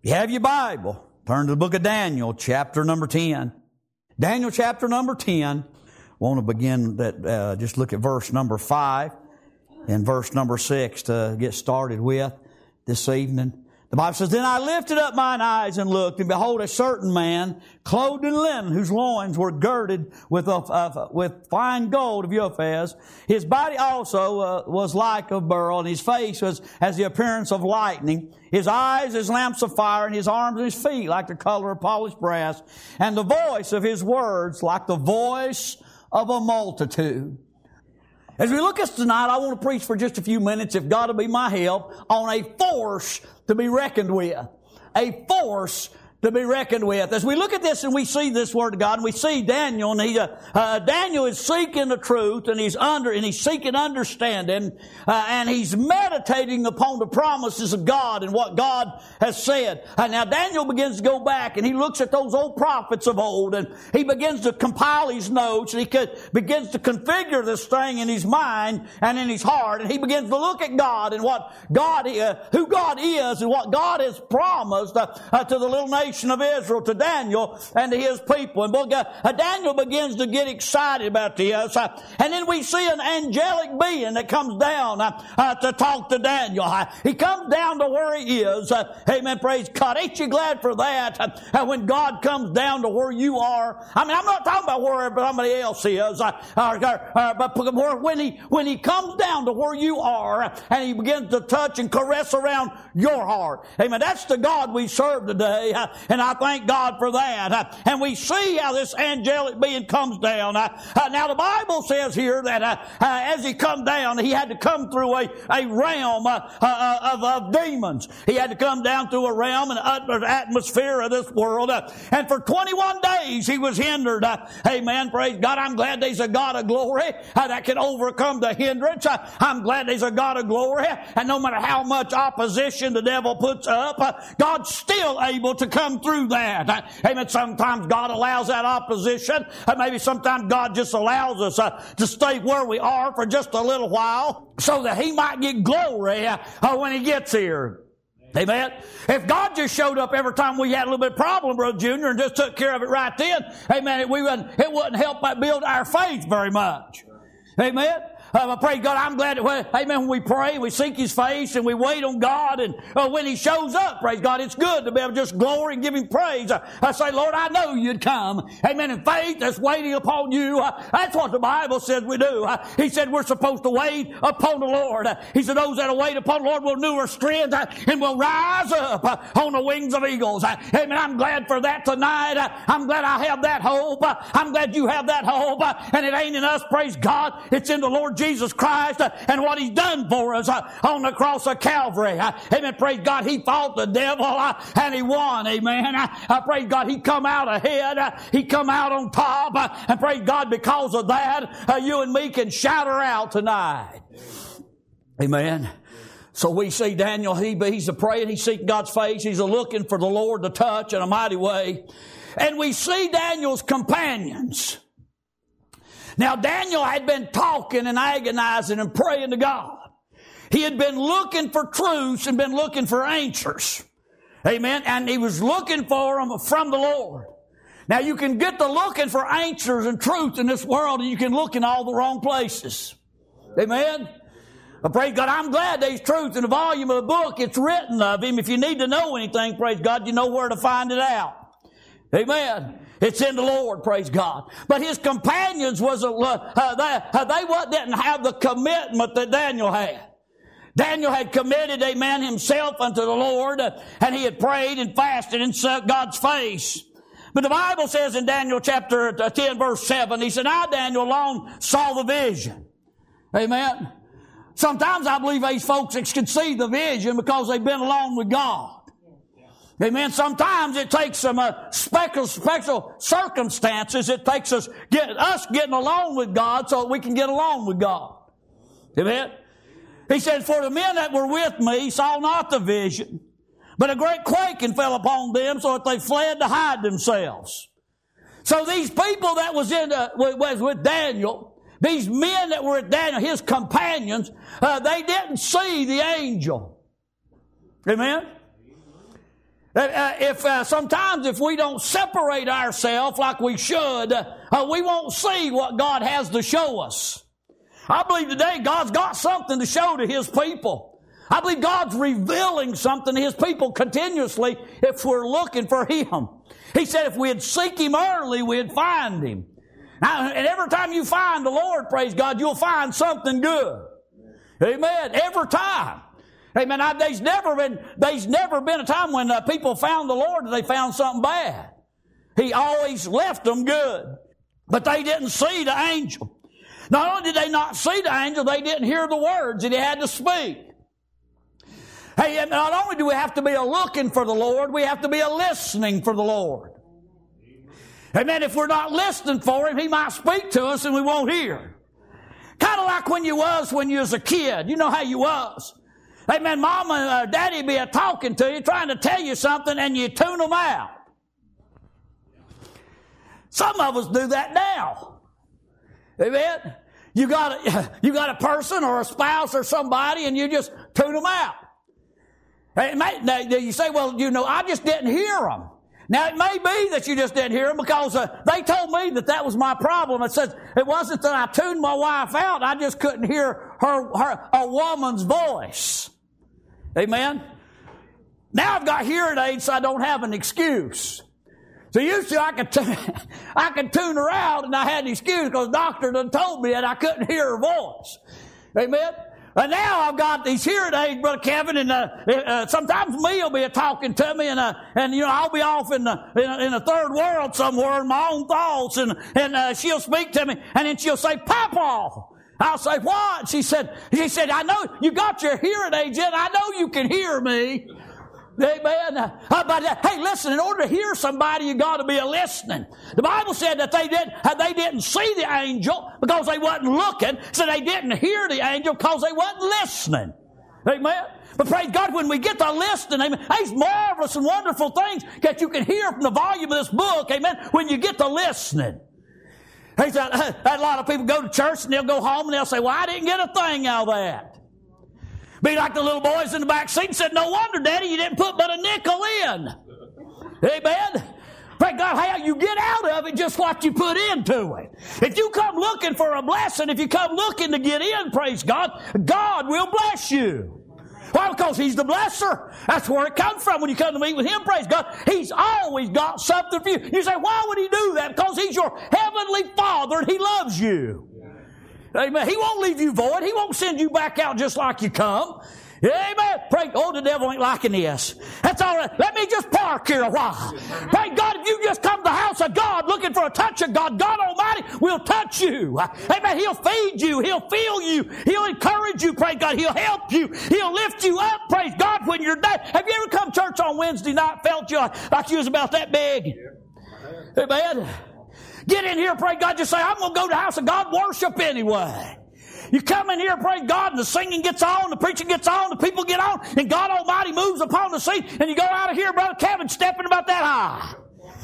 You have your Bible. Turn to the book of Daniel, chapter number 10. Daniel chapter number 10. I want to begin that, just look at verse number 5 and verse number 6 to get started with this evening. The Bible says, Then I lifted up mine eyes and looked, and behold, a certain man, clothed in linen, whose loins were girded with fine gold of Uphaz. His body also was like a beryl, and his face was as the appearance of lightning. His eyes as lamps of fire, and his arms and his feet like the color of polished brass. And the voice of his words like the voice of a multitude. As we look at this tonight, I want to preach for just a few minutes, if God will be my help, on a force to be reckoned with. A force to be reckoned with. As we look at this and we see this Word of God, and we see Daniel, and Daniel is seeking the truth, and he's seeking understanding, and he's meditating upon the promises of God and what God has said. Now Daniel begins to go back, and he looks at those old prophets of old, and he begins to compile his notes, and he begins to configure this thing in his mind and in his heart, and he begins to look at God and what God, who God is, and what God has promised to the little nation of Israel, to Daniel and to his people. And Daniel begins to get excited about this. And then we see an angelic being that comes down to talk to Daniel. He comes down to where he is. Amen. Praise God. Ain't you glad for that? When God comes down to where you are. I mean, I'm not talking about where somebody else is. But when he comes down to where you are, and he begins to touch and caress around your heart. Amen. That's the God we serve today. And I thank God for that. And we see how this angelic being comes down. Now the Bible says here that as he come down, he had to come through a realm of demons. He had to come down through a realm and atmosphere of this world. And for 21 days he was hindered. Amen. Praise God. I'm glad there's a God of glory that can overcome the hindrance. I'm glad there's a God of glory. And no matter how much opposition the devil puts up, God's still able to come through that. Amen. Sometimes God allows that opposition. Maybe sometimes God just allows us to stay where we are for just a little while so that He might get glory when He gets here. Amen. If God just showed up every time we had a little bit of problem, Brother Junior, and just took care of it right then, amen, it wouldn't help build our faith very much. Amen. Praise God. I'm glad that, amen, when we pray, we seek His face, and we wait on God, and when He shows up, praise God, it's good to be able to just glory and give Him praise. I say, Lord, I know You'd come. Amen. In faith that's waiting upon You. That's what the Bible says we do. He said we're supposed to wait upon the Lord. He said those that wait upon the Lord will renew our strength and will rise up on the wings of eagles. Amen. I'm glad for that tonight. I'm glad I have that hope. I'm glad you have that hope. And it ain't in us, praise God. It's in the Lord Jesus Christ and what He's done for us on the cross of Calvary. Amen. Praise God. He fought the devil and He won. Amen. Praise God. He come out ahead. He come out on top. And praise God, because of that, you and me can shout her out tonight. Amen. So we see Daniel, he's a praying, he's seeking God's face, he's a looking for the Lord to touch in a mighty way. And we see Daniel's companions. Now Daniel had been talking and agonizing and praying to God. He had been looking for truths and been looking for answers. Amen. And he was looking for them from the Lord. Now you can get to looking for answers and truth in this world, and you can look in all the wrong places. Amen. Praise God. I'm glad there's truth in the volume of the book. It's written of Him. If you need to know anything, praise God, you know where to find it out. Amen. It's in the Lord, praise God. But his companions didn't have the commitment that Daniel had. Daniel had committed, amen, himself unto the Lord, and he had prayed and fasted and sought God's face. But the Bible says in Daniel chapter 10 verse 7, he said, I, Daniel, alone saw the vision. Amen. Sometimes I believe these folks can see the vision because they've been alone with God. Amen. Sometimes it takes some special circumstances. It takes us getting along with God so that we can get along with God. Amen. He said, for the men that were with me saw not the vision, but a great quaking fell upon them, so that they fled to hide themselves. So these people that was with Daniel, these men that were with Daniel, his companions, they didn't see the angel. Amen. Sometimes if we don't separate ourselves like we should, we won't see what God has to show us. I believe today God's got something to show to His people. I believe God's revealing something to His people continuously if we're looking for Him. He said if we'd seek Him early, we'd find Him. Now, and every time you find the Lord, praise God, you'll find something good. Amen. Every time. Amen. There's never been a time when people found the Lord and they found something bad. He always left them good. But they didn't see the angel. Not only did they not see the angel, they didn't hear the words that he had to speak. Hey, not only do we have to be a looking for the Lord, we have to be a listening for the Lord. Amen. If we're not listening for Him, He might speak to us and we won't hear. Kind of like when you was a kid. You know how you was. Amen. Mama or Daddy be talking to you, trying to tell you something, and you tune them out. Some of us do that now. Amen. You got a person or a spouse or somebody, and you just tune them out. Now, you say, well, I just didn't hear them. Now, it may be that you just didn't hear them because they told me that was my problem. It says it wasn't that I tuned my wife out. I just couldn't hear a woman's voice. Amen? Now I've got hearing aids, so I don't have an excuse. So usually I could tune her out, and I had an excuse because the doctor done told me that I couldn't hear her voice. Amen? And now I've got these hearing aids, Brother Kevin, and sometimes me will be talking to me, and I'll be off in a third world somewhere in my own thoughts, and she'll speak to me, and then she'll say, "Papa." I'll say, "What?" She said, "I know you got your hearing aids in. I know you can hear me." Amen. But hey, listen, in order to hear somebody, you got to be a listening. The Bible said that they didn't see the angel because they wasn't looking, so they didn't hear the angel because they wasn't listening. Amen. But praise God, when we get to listening, amen, there's marvelous and wonderful things that you can hear from the volume of this book, amen, when you get to listening. There's a lot of people go to church and they'll go home and they'll say, "Well, I didn't get a thing out of that." Be like the little boys in the back seat and said, "No wonder, Daddy, you didn't put but a nickel in." Amen. Thank God, how you get out of it just what you put into it. If you come looking for a blessing, if you come looking to get in, praise God, God will bless you. Why? Because He's the blesser. That's where it comes from when you come to meet with Him, praise God. He's always got something for you. You say, why would He do that? Because He's your heavenly Father and He loves you. Amen. He won't leave you void. He won't send you back out just like you come. Amen. Pray. Oh, the devil ain't liking this. That's all right. Let me just park here a while. Pray God, if you just come to the house of God looking for a touch of God, God Almighty will touch you. Amen. He'll feed you. He'll fill you. He'll encourage you. Pray God. He'll help you. He'll lift you up. Praise God when you're down. Have you ever come to church on Wednesday night, felt you like you was about that big? Amen. Get in here, pray God, just say, "I'm going to go to the house of God, worship anyway." You come in here, praise God, and the singing gets on, the preaching gets on, the people get on, and God Almighty moves upon the scene, and you go out of here, Brother Kevin, stepping about that high.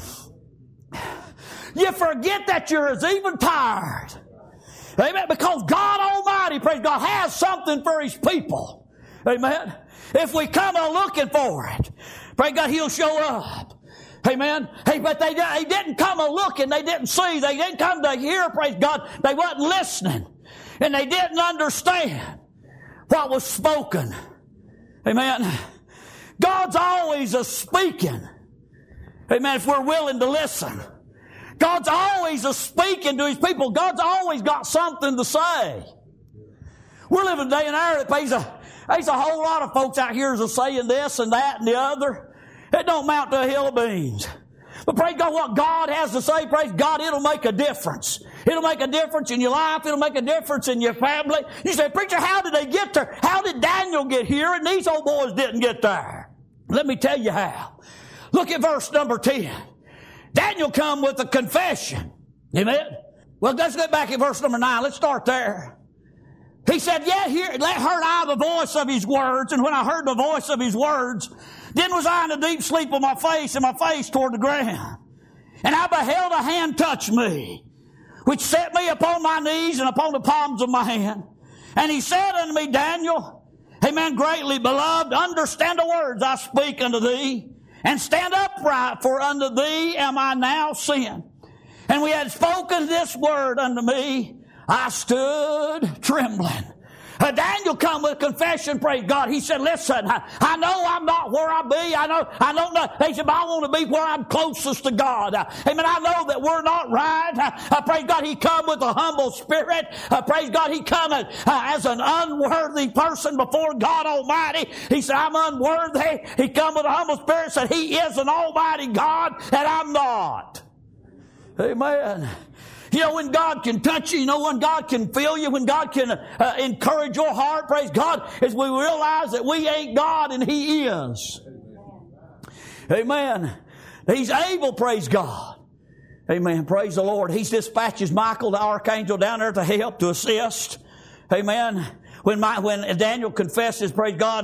You forget that you're as even tired. Amen. Because God Almighty, praise God, has something for His people. Amen. If we come looking for it, pray God, He'll show up. Amen. Hey, but they didn't come looking. They didn't see. They didn't come to hear, praise God. They wasn't listening. And they didn't understand what was spoken. Amen. God's always a speaking. Amen. If we're willing to listen. God's always a speaking to His people. God's always got something to say. We're living a day and hour that there's a whole lot of folks out here that's saying this and that and the other. It don't amount to a hill of beans. But praise God, what God has to say, praise God, it'll make a difference. It'll make a difference in your life. It'll make a difference in your family. You say, "Preacher, how did they get there? How did Daniel get here and these old boys didn't get there?" Let me tell you how. Look at verse number 10. Daniel come with a confession. Amen? Well, let's get back at verse number 9. Let's start there. He said, "Yeah, heard I the voice of His words, and when I heard the voice of His words, then was I in a deep sleep on my face, and my face toward the ground. And I beheld a hand touch me, which set me upon my knees and upon the palms of my hand. And He said unto me, Daniel, amen, greatly beloved, understand the words I speak unto thee. and stand upright, for unto thee am I now sent. And we had spoken this word unto me, I stood trembling. Daniel come with confession, praise God. He said, listen, I know I'm not where I be. I know not. He said, but I want to be where I'm closest to God. Amen. I know that we're not right. Praise God. He come with a humble spirit. Praise God. He come as an unworthy person before God Almighty. He said, I'm unworthy. He come with a humble spirit, said he is an almighty God and I'm not. Amen. You know, when God can touch you, when God can fill you, when God can encourage your heart, praise God, is we realize that we ain't God and He is. Amen. He's able, praise God. Amen. Praise the Lord. He dispatches Michael, the archangel, down there to help, to assist. Amen. When Daniel confesses, praise God,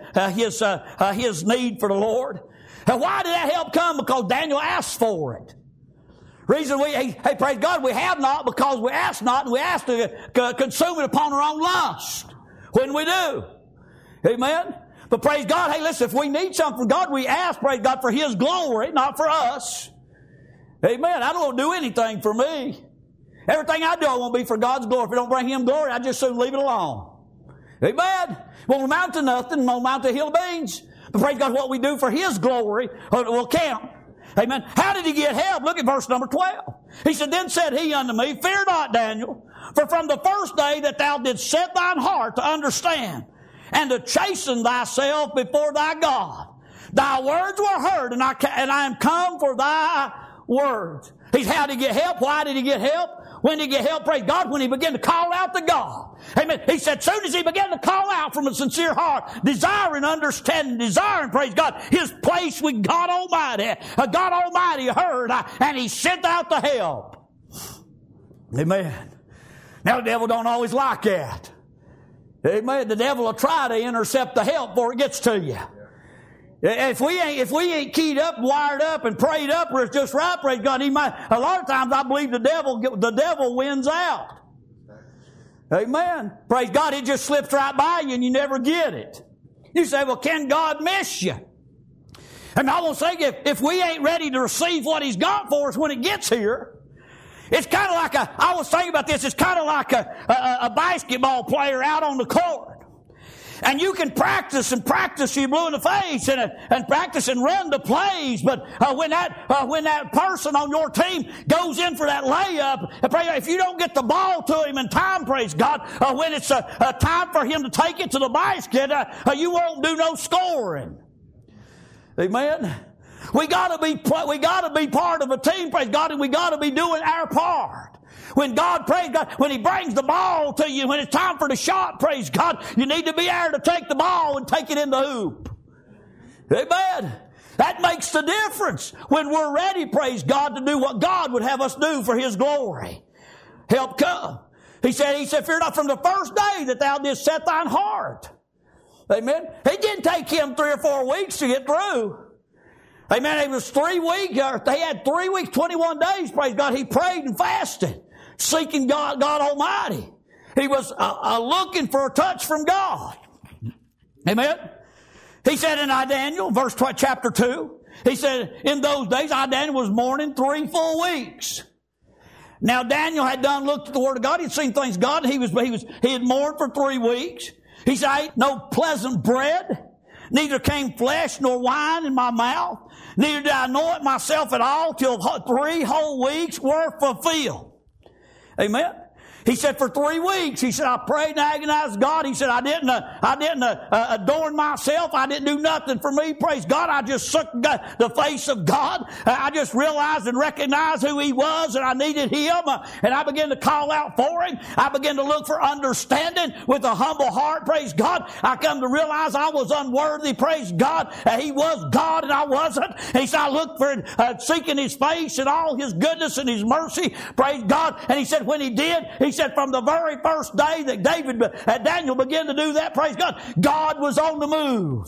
his need for the Lord. And why did that help come? Because Daniel asked for it. Reason praise God, we have not because we ask not, and we ask to consume it upon our own lust when we do. Amen? But praise God, hey, listen, if we need something from God, we ask, praise God, for His glory, not for us. Amen. I don't want to do anything for me. Everything I do, I want to be for God's glory. If it don't bring Him glory, I just soon leave it alone. Amen? Won't amount to nothing, won't amount to a hill of beans. But praise God, what we do for His glory will count. Amen. How did he get help? Look at verse number 12. He said, then said he unto me, fear not, Daniel, for from the first day that thou didst set thine heart to understand and to chasten thyself before thy God, thy words were heard, and I am come for thy words. How did he get help? Why did he get help? When did he get help? Praise God, when he began to call out to God. Amen. He said, soon as he began to call out from a sincere heart, desiring understanding, desiring, praise God, his place with God Almighty. God Almighty heard, and He sent out the help. Amen. Now the devil don't always like that. Amen. The devil will try to intercept the help before it gets to you. If we ain't keyed up, wired up, and prayed up, or it's just right, praise God, a lot of times I believe the devil wins out. Amen. Praise God, it just slips right by you and you never get it. You say, well, can God miss you? And I will say, if we ain't ready to receive what He's got for us when it gets here, it's kind of like I was thinking about this, it's kind of like a basketball player out on the court. And you can practice and practice till you're blue in the face and practice and run the plays. But when that person on your team goes in for that layup, if you don't get the ball to him in time, praise God, when it's a time for him to take it to the basket, you won't do no scoring. Amen. We gotta be part of a team, praise God, and we gotta be doing our part. When God, praise God, when He brings the ball to you, when it's time for the shot, praise God, you need to be there to take the ball and take it in the hoop. Amen. That makes the difference when we're ready, praise God, to do what God would have us do for His glory. Help come. He said, fear not, from the first day that thou didst set thine heart. Amen. It didn't take him 3 or 4 weeks to get through. Amen. It was 3 weeks. They had 3 weeks, 21 days, praise God. He prayed and fasted, seeking God Almighty. He was looking for a touch from God. Amen. He said in Daniel, chapter 2, he said, in those days, Daniel was mourning 3 full weeks. Now Daniel had looked at the Word of God. He'd seen things God. He had mourned for 3 weeks. He said, I ate no pleasant bread, neither came flesh nor wine in my mouth, neither did I anoint myself at all till 3 whole weeks were fulfilled. Amen. He said, for 3 weeks, he said, I prayed and agonized God. He said, I didn't adorn myself. I didn't do nothing for me. Praise God. I just sucked the face of God. I just realized and recognized who He was, and I needed Him. And I began to call out for Him. I began to look for understanding with a humble heart. Praise God. I come to realize I was unworthy. Praise God. He was God and I wasn't. And he said, I looked for seeking His face and all His goodness and His mercy. Praise God. And he said, when he did, he said, from the very first day that Daniel began to do that, praise God, God was on the move.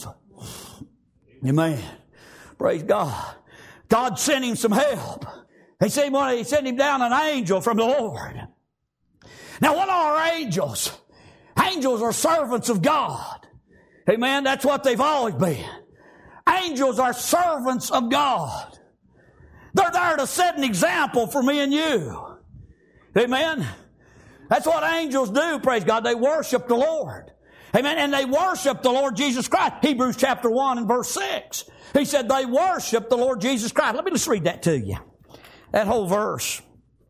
Amen. Praise God. God sent him some help. He sent him down an angel from the Lord. Now, what are angels? Angels are servants of God. Amen. That's what they've always been. Angels are servants of God. They're there to set an example for me and you. Amen. That's what angels do, praise God. They worship the Lord. Amen. And they worship the Lord Jesus Christ. Hebrews chapter 1 and verse 6. He said they worship the Lord Jesus Christ. Let me just read that to you. That whole verse.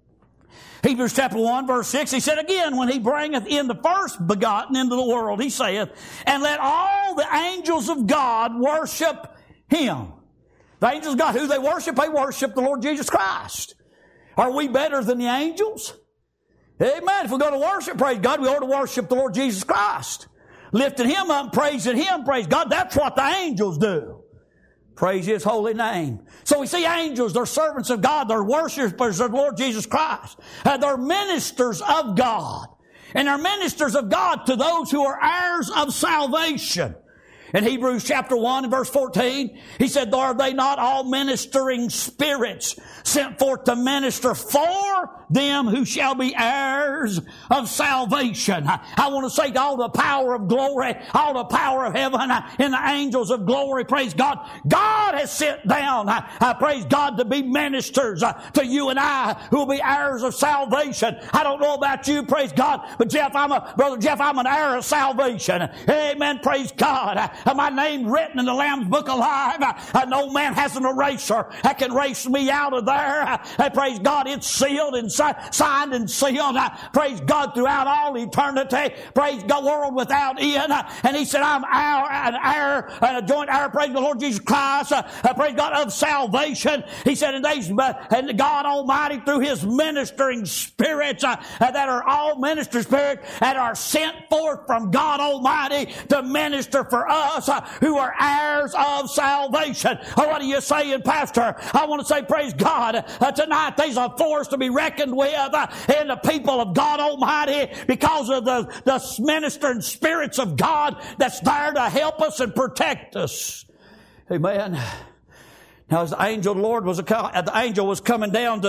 Hebrews chapter 1 verse 6. He said again, when he bringeth in the first begotten into the world, he saith, and let all the angels of God worship him. The angels of God, who they worship the Lord Jesus Christ. Are we better than the angels? Amen. If we're going to worship, praise God, we ought to worship the Lord Jesus Christ. Lifting him up, praising him, praise God. That's what the angels do. Praise his holy name. So we see angels, they're servants of God, they're worshipers of the Lord Jesus Christ. They're ministers of God. And they're ministers of God to those who are heirs of salvation. In Hebrews chapter 1 and verse 14, he said, are they not all ministering spirits sent forth to minister for them who shall be heirs of salvation? I want to say all the power of glory, all the power of heaven, and the angels of glory, praise God. God has sent down, praise God, to be ministers to you and I who will be heirs of salvation. I don't know about you, praise God, but Brother Jeff, I'm an heir of salvation. Amen, praise God. My name written in the Lamb's Book of Life. No man has an eraser that can erase me out of there. Praise God, it's sealed and signed and sealed. Praise God, throughout all eternity. Praise God, world without end. And he said, I'm an heir and a joint heir, praise the Lord Jesus Christ, praise God, of salvation. He said, and God Almighty, through his ministering spirits that are all minister spirits that are sent forth from God Almighty to minister for us who are heirs of salvation. What are you saying, Pastor? I want to say, praise God, tonight there's a force to be reckoned with in the people of God Almighty because of the ministering spirits of God that's there to help us and protect us. Amen. Now, as the angel of the Lord the angel was coming down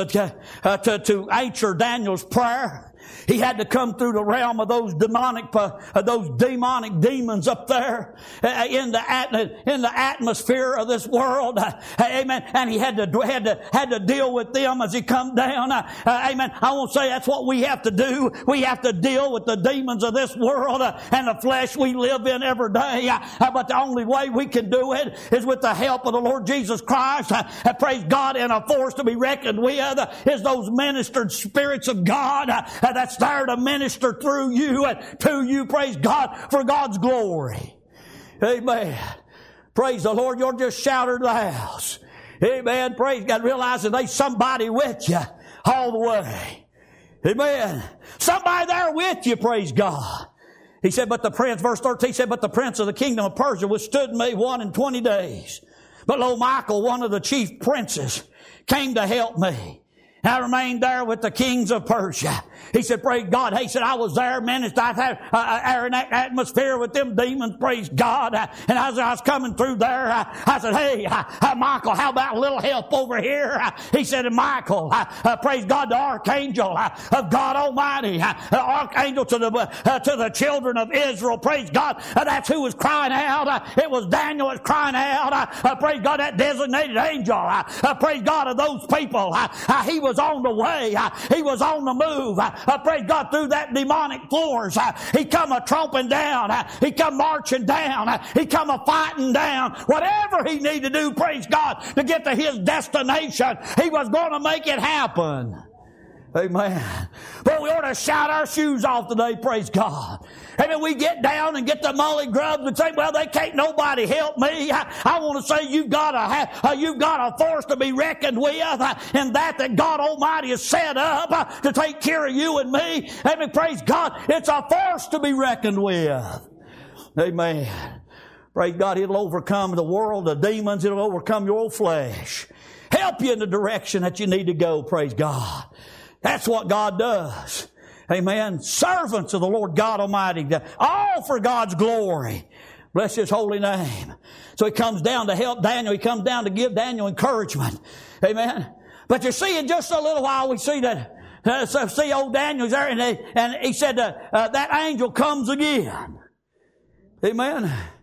to answer Daniel's prayer, he had to come through the realm of those demonic demons up there in the atmosphere of this world. Amen. And he had to deal with them as he come down. Amen. I won't say that's what we have to do. We have to deal with the demons of this world and the flesh we live in every day. But the only way we can do it is with the help of the Lord Jesus Christ. Praise God, and a force to be reckoned with is those ministered spirits of God that's there to minister through you and to you, praise God, for God's glory. Amen. Praise the Lord. You're just shouting the house. Amen. Praise God. Realizing there's somebody with you all the way. Amen. Somebody there with you, praise God. He said, but the prince, verse 13 said, but the prince of the kingdom of Persia withstood me 21 days. But lo, Michael, one of the chief princes, came to help me. I remained there with the kings of Persia. He said, praise God. He said, I was there, ministered. I had an atmosphere with them demons, praise God. And as I was coming through there, I said, hey, Michael, how about a little help over here? He said, and Michael, praise God, the archangel of God Almighty, the archangel to the children of Israel, praise God. That's who was crying out. It was Daniel was crying out. Praise God, that designated angel. Praise God of those people. He was on the way. He was on the move. Praise God, through that demonic floors. He come a tromping down. He come marching down. He come a fighting down. Whatever he needed to do, praise God, to get to his destination, he was going to make it happen. Amen. But we ought to shout our shoes off today, praise God. And then we get down and get the mully grubs and say, well, they can't nobody help me. I want to say you've got a force to be reckoned with, and that God Almighty has set up to take care of you and me. Amen. Praise God. It's a force to be reckoned with. Amen. Praise God. It'll overcome the world, the demons. It'll overcome your old flesh. Help you in the direction that you need to go. Praise God. That's what God does. Amen. Servants of the Lord God Almighty. All for God's glory. Bless His holy name. So He comes down to help Daniel. He comes down to give Daniel encouragement. Amen. But you see, in just a little while, we see that, see old Daniel's there, and he said, that angel comes again. Amen.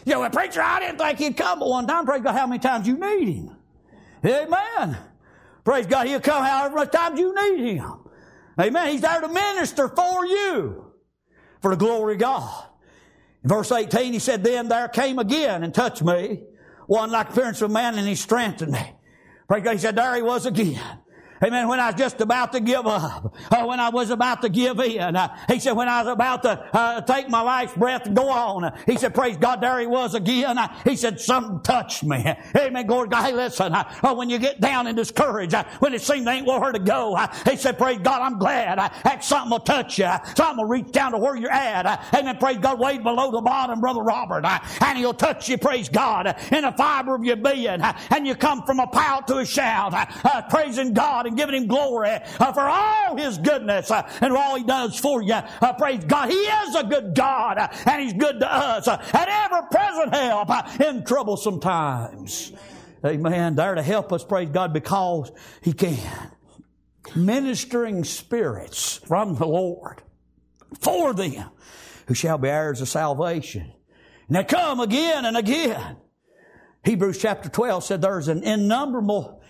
You know, well, preacher, I didn't think he'd come but one time. Praise God, how many times you need him? Amen. Praise God, he'll come however much times you need him. Amen. He's there to minister for you, for the glory of God. In verse 18, he said, then there came again and touched me, one like the appearance of a man, and he strengthened me. Praise God, he said, there he was again. Amen. When I was just about to give up, when I was about to give in, he said, when I was about to take my life's breath and go on, he said, praise God, there he was again. He said, something touched me. Amen. Glory to God. Hey, listen, when you get down and discouraged, when it seems there ain't nowhere to go, he said, praise God, I'm glad that something will touch you. Something will reach down to where you're at. Amen. Praise God, way below the bottom, Brother Robert, and he'll touch you, praise God, in the fiber of your being, and you come from a pout to a shout, praising God and giving him glory for all his goodness and all he does for you. Praise God. He is a good God, and he's good to us, and ever present help in troublesome times. Amen. There to help us, praise God, because he can. Ministering spirits from the Lord for them who shall be heirs of salvation. And they come again and again. Hebrews chapter 12 said there's an innumerable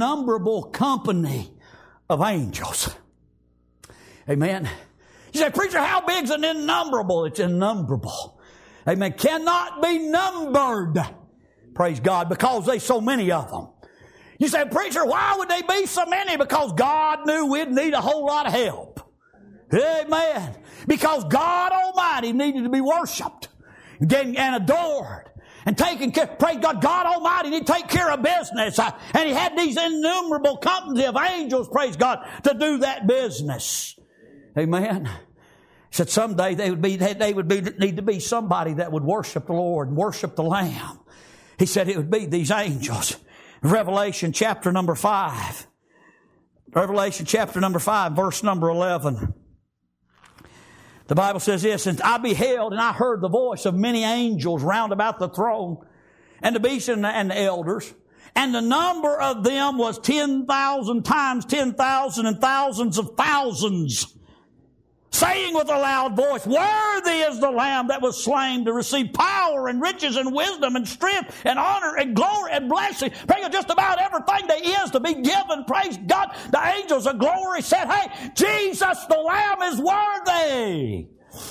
company of angels. Amen. You say, preacher, how big is an innumerable? It's innumerable. Amen. Cannot be numbered. Praise God, because there's so many of them. You say, preacher, why would they be so many? Because God knew we'd need a whole lot of help. Amen. Because God Almighty needed to be worshiped and adored. And taking care, praise God, God Almighty, He'd take care of business. And He had these innumerable company of angels, praise God, to do that business. Amen. He said someday they would need to be somebody that would worship the Lord and worship the Lamb. He said it would be these angels. Revelation chapter number 5. Revelation chapter number 5, verse number 11. The Bible says this, and I beheld and I heard the voice of many angels round about the throne and the beast and the elders. And the number of them was 10,000 times 10,000 and thousands of thousands. Saying with a loud voice, worthy is the Lamb that was slain to receive power and riches and wisdom and strength and honor and glory and blessing. Praise God, just about everything there is to be given. Praise God. The angels of glory said, hey, Jesus the Lamb is worthy.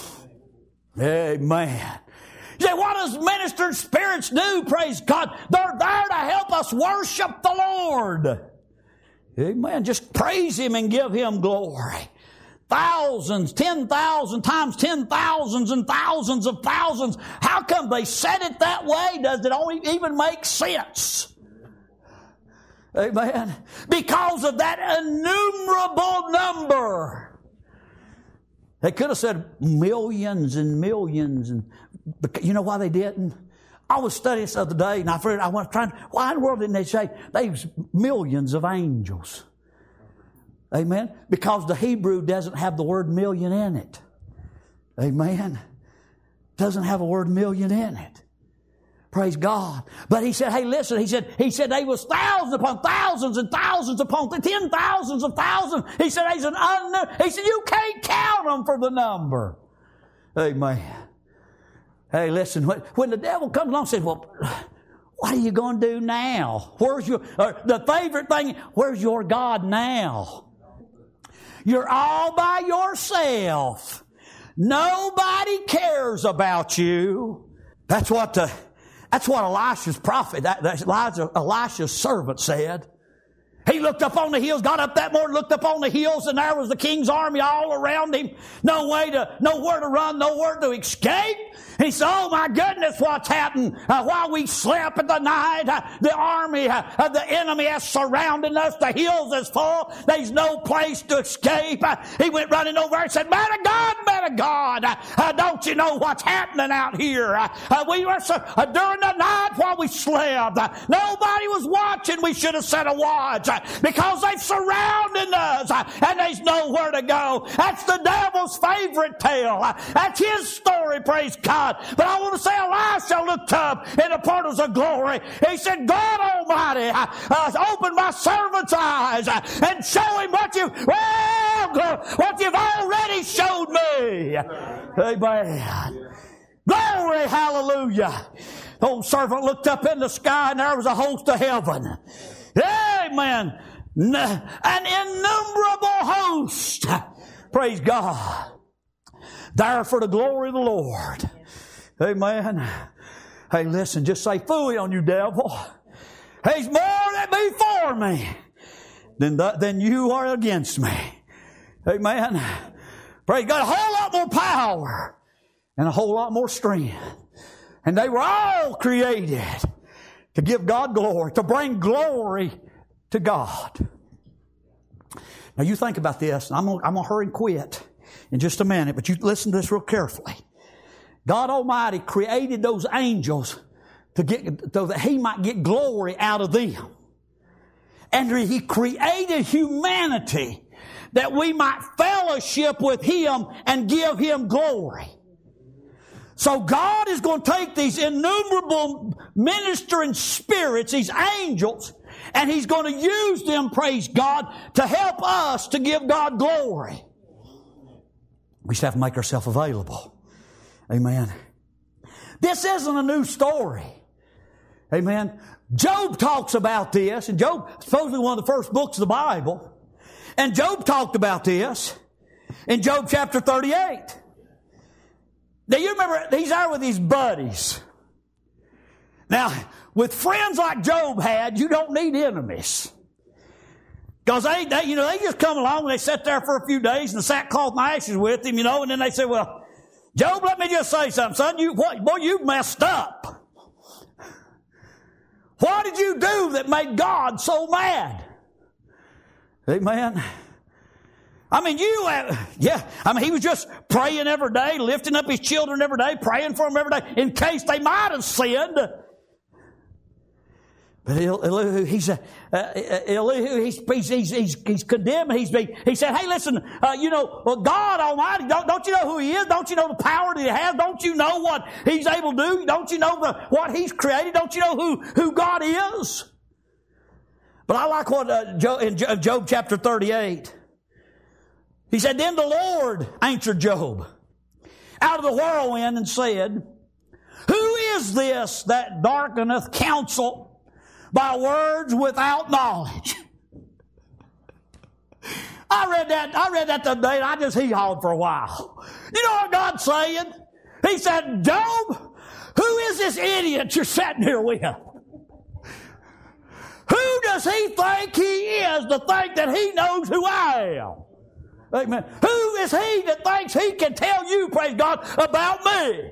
Amen. You say, what does ministering spirits do? Praise God. They're there to help us worship the Lord. Amen. Just praise Him and give Him glory. Thousands, 10,000 times 10,000s and thousands of thousands. How come they said it that way? Does it even make sense? Amen. Because of that innumerable number. They could have said millions and millions. And you know why they didn't? I was studying this the other day, and I was trying, why in the world didn't they say there's millions of angels? Amen. Because the Hebrew doesn't have the word million in it. Amen. Doesn't have a word million in it. Praise God. But he said, hey, listen, he said they was thousands upon thousands and thousands upon 10,000s of thousands. He said, he said, you can't count them for the number. Amen. Hey, listen, when the devil comes along and says, well, what are you going to do now? The favorite thing, where's your God now? You're all by yourself. Nobody cares about you. That's what Elisha's prophet, Elisha's servant said. He looked up on the hills, got up that morning, looked up on the hills, and there was the king's army all around him. Nowhere to run, nowhere to escape. He said, oh my goodness, what's happened? While we slept in the night, the army of the enemy has surrounded us. The hills is full. There's no place to escape. He went running over and said, man of God, don't you know what's happening out here? We were during the night while we slept. Nobody was watching. We should have set a watch. Because they've surrounded us and there's nowhere to go. That's the devil's favorite tale. That's his story, praise God. But I want to say Elisha looked up in the portals of glory. He said, God Almighty, open my servant's eyes and show him what you've already showed me. Amen. Glory, hallelujah. The old servant looked up in the sky and there was a host of heaven. Amen. An innumerable host. Praise God. There for the glory of the Lord. Amen. Hey, listen, just say phooey on you, devil. He's more that be for me than you are against me. Amen. Praise God. A whole lot more power and a whole lot more strength. And they were all created to give God glory, to bring glory to God. Now you think about this. I'm going to hurry and quit in just a minute, but you listen to this real carefully. God Almighty created those angels so that He might get glory out of them. And He created humanity that we might fellowship with Him and give Him glory. So God is going to take these innumerable ministering spirits, these angels, and He's going to use them, praise God, to help us to give God glory. We just have to make ourselves available. Amen. This isn't a new story. Amen. Job talks about this, and Job is supposedly one of the first books of the Bible. And Job talked about this in Job chapter 38. Now you remember, he's there with his buddies. Now, with friends like Job had, you don't need enemies. Because they just come along and they sit there for a few days in the sackcloth and ashes with him, and then they say, well, Job, let me just say something, son. You messed up. What did you do that made God so mad? Amen. He was just praying every day, lifting up his children every day, praying for them every day, in case they might have sinned. But Elihu, he's condemned. He said, hey, listen, God Almighty, don't you know who He is? Don't you know the power that He has? Don't you know what He's able to do? Don't you know what He's created? Don't you know who God is? But I like what in Job chapter 38. He said, then the Lord answered Job out of the whirlwind and said, who is this that darkeneth counsel by words without knowledge? I read that the other day and I just hee-hawed for a while. You know what God's saying? He said, Job, who is this idiot you're sitting here with? Who does he think he is to think that he knows who I am? Amen. Who is he that thinks he can tell you, praise God, about me?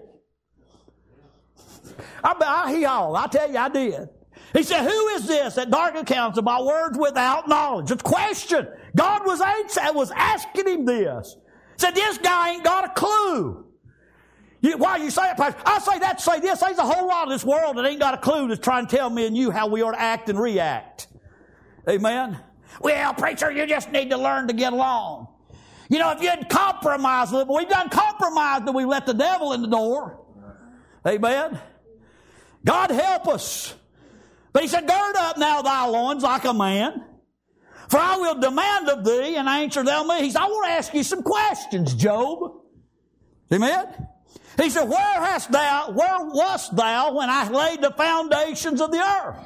I tell you, I did. He said, who is this that darkeneth counsel by words without knowledge? It's a question. God was asking him this. He said, this guy ain't got a clue. Why you say it, Pastor? I say that to say this. There's a whole lot of this world that ain't got a clue that's trying to tell me and you how we ought to act and react. Amen? Well, preacher, you just need to learn to get along. If you'd compromise a little, we've done compromise that we let the devil in the door. Amen? God help us. But He said, gird up now thy loins like a man, for I will demand of thee, and answer thou me. He said, I want to ask you some questions, Job. Amen? He said, where wast thou when I laid the foundations of the earth?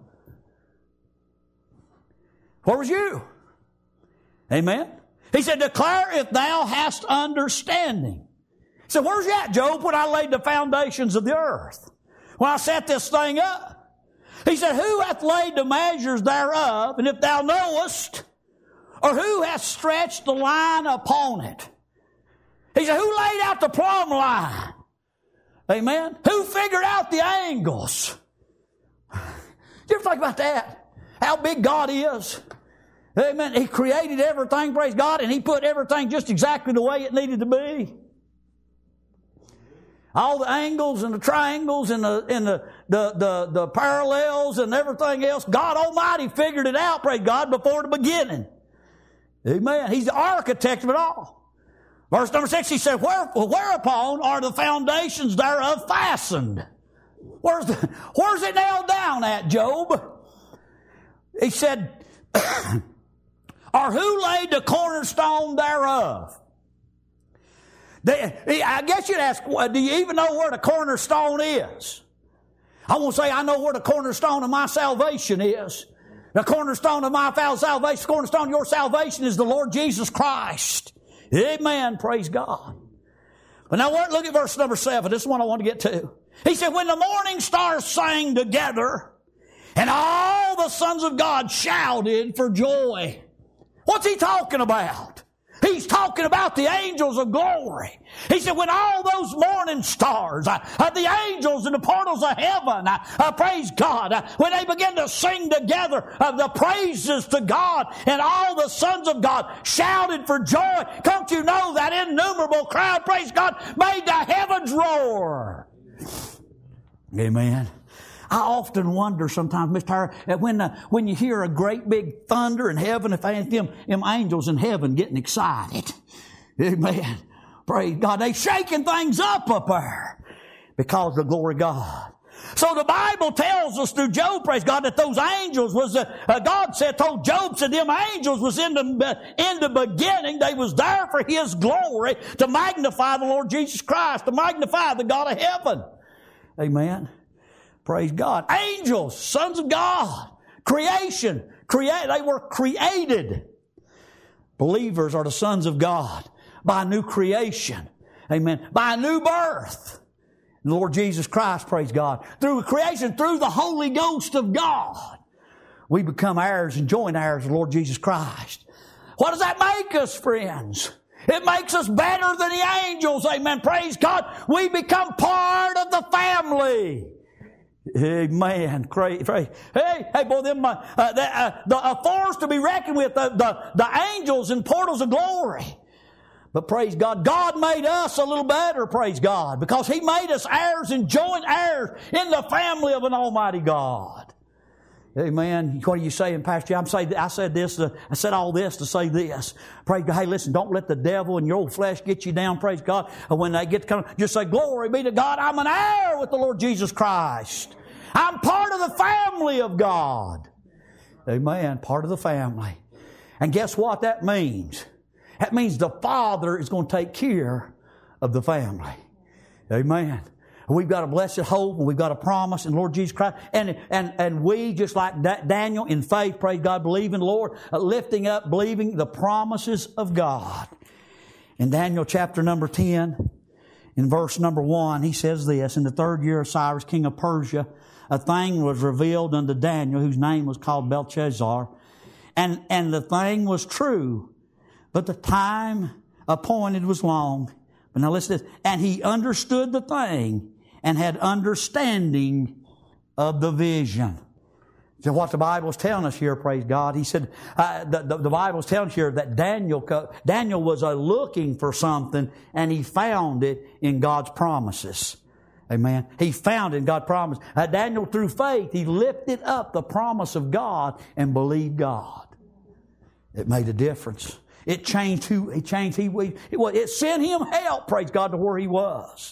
Where was you? Amen? He said, declare if thou hast understanding. He said, where's you at, Job, when I laid the foundations of the earth? When I set this thing up? He said, who hath laid the measures thereof? And if thou knowest, or who hath stretched the line upon it? He said, who laid out the plumb line? Amen? Who figured out the angles? You ever think about that? How big God is? Amen. He created everything, praise God, and He put everything just exactly the way it needed to be. All the angles and the triangles and the parallels and everything else. God Almighty figured it out, praise God, before the beginning. Amen. He's the architect of it all. Verse number 6, he said, whereupon are the foundations thereof fastened? Where's it nailed down at, Job? He said, or who laid the cornerstone thereof? I guess you'd ask, do you even know where the cornerstone is? I won't say I know where the cornerstone of my salvation is. The cornerstone of my salvation, the cornerstone of your salvation is the Lord Jesus Christ. Amen. Praise God. But now look at verse number 7. This is what I want to get to. He said, when the morning stars sang together, and all the sons of God shouted for joy. What's he talking about? He's talking about the angels of glory. He said, when all those morning stars, the angels in the portals of heaven, praise God, when they begin to sing together the praises to God, and all the sons of God shouted for joy, don't you know that innumerable crowd, praise God, made the heavens roar? Amen. I often wonder sometimes, Mr. Harry, when you hear a great big thunder in heaven, if ain't them angels in heaven getting excited. Amen. Praise God. They shaking things up there because of the glory of God. So the Bible tells us through Job, praise God, that those angels God told Job, said them angels was in the beginning. They was there for His glory to magnify the Lord Jesus Christ, to magnify the God of heaven. Amen. Praise God. Angels, sons of God, creation, they were created. Believers are the sons of God by a new creation. Amen. By a new birth. The Lord Jesus Christ, praise God. Through creation, through the Holy Ghost of God, we become heirs and joint heirs of the Lord Jesus Christ. What does that make us, friends? It makes us better than the angels. Amen. Praise God. We become part of the family. Amen. Hey, boy, them a force to be reckoned with, the angels and portals of glory. But praise God, God made us a little better, praise God, because He made us heirs and joint heirs in the family of an Almighty God. Amen. What are you saying, Pastor? I said all this to say this. Praise God. Hey, listen, don't let the devil and your old flesh get you down, praise God. And when they get to come, just say, glory be to God, I'm an heir with the Lord Jesus Christ. I'm part of the family of God. Amen. Part of the family. And guess what that means? That means the Father is going to take care of the family. Amen. We've got a blessed hope, and we've got a promise in Lord Jesus Christ. And we, just like Daniel, in faith, praise God, believe in the Lord, lifting up, believing the promises of God. In Daniel chapter number 10, in verse number 1, he says this, in the 3rd year of Cyrus, king of Persia, a thing was revealed unto Daniel, whose name was called Belteshazzar. And the thing was true, but the time appointed was long. But now listen to this. And he understood the thing and had understanding of the vision. So what the Bible is telling us here, praise God, he said, the Bible is telling us here that Daniel was looking for something, and he found it in God's promises. Amen. He found it in God's promise. Daniel, through faith, he lifted up the promise of God and believed God. It made a difference. It changed it sent him help, praise God, to where he was.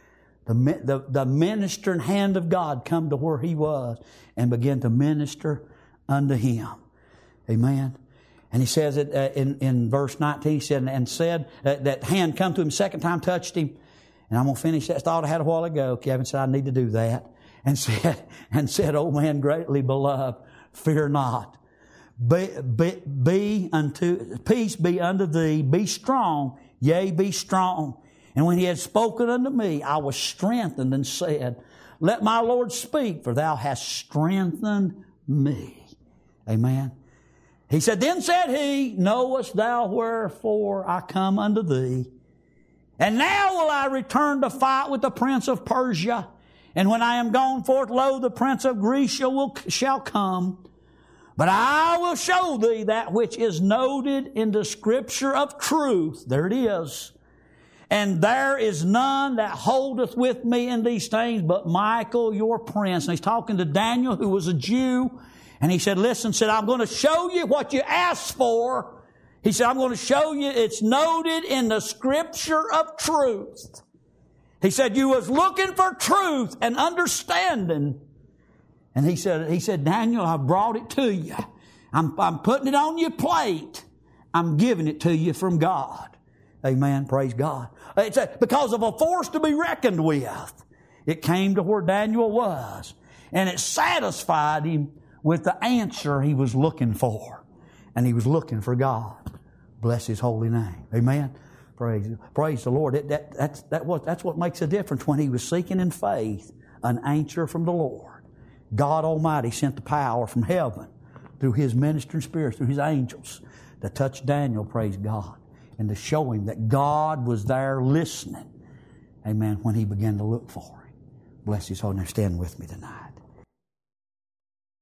The ministering hand of God come to where he was and began to minister unto him. Amen. And he says it in verse 19, he said, and said that hand come to him second time, touched him. And I'm going to finish that thought I had a while ago. Kevin said, I need to do that. And said, O man greatly beloved, fear not. Peace be unto thee. Be strong, yea, be strong. And when he had spoken unto me, I was strengthened and said, let my Lord speak, for thou hast strengthened me. Amen. He said, then said he, knowest thou wherefore I come unto thee? And now will I return to fight with the prince of Persia. And when I am gone forth, lo, the prince of Greece shall come. But I will show thee that which is noted in the Scripture of truth. There it is. And there is none that holdeth with me in these things but Michael your prince. And he's talking to Daniel, who was a Jew. And he said, listen, I'm going to show you what you asked for. He said, I'm going to show you it's noted in the Scripture of truth. He said, you was looking for truth and understanding. And he said, Daniel, I brought it to you. I'm putting it on your plate. I'm giving it to you from God. Amen. Praise God. It's because of a force to be reckoned with. It came to where Daniel was. And it satisfied him with the answer he was looking for. And he was looking for God. Bless His holy name. Amen. Praise the Lord. That's what makes a difference when he was seeking in faith an answer from the Lord. God Almighty sent the power from heaven through His ministering spirits, through His angels, to touch Daniel, praise God, and to show him that God was there listening. Amen. When he began to look for Him. Bless His holy name. Stand with me tonight.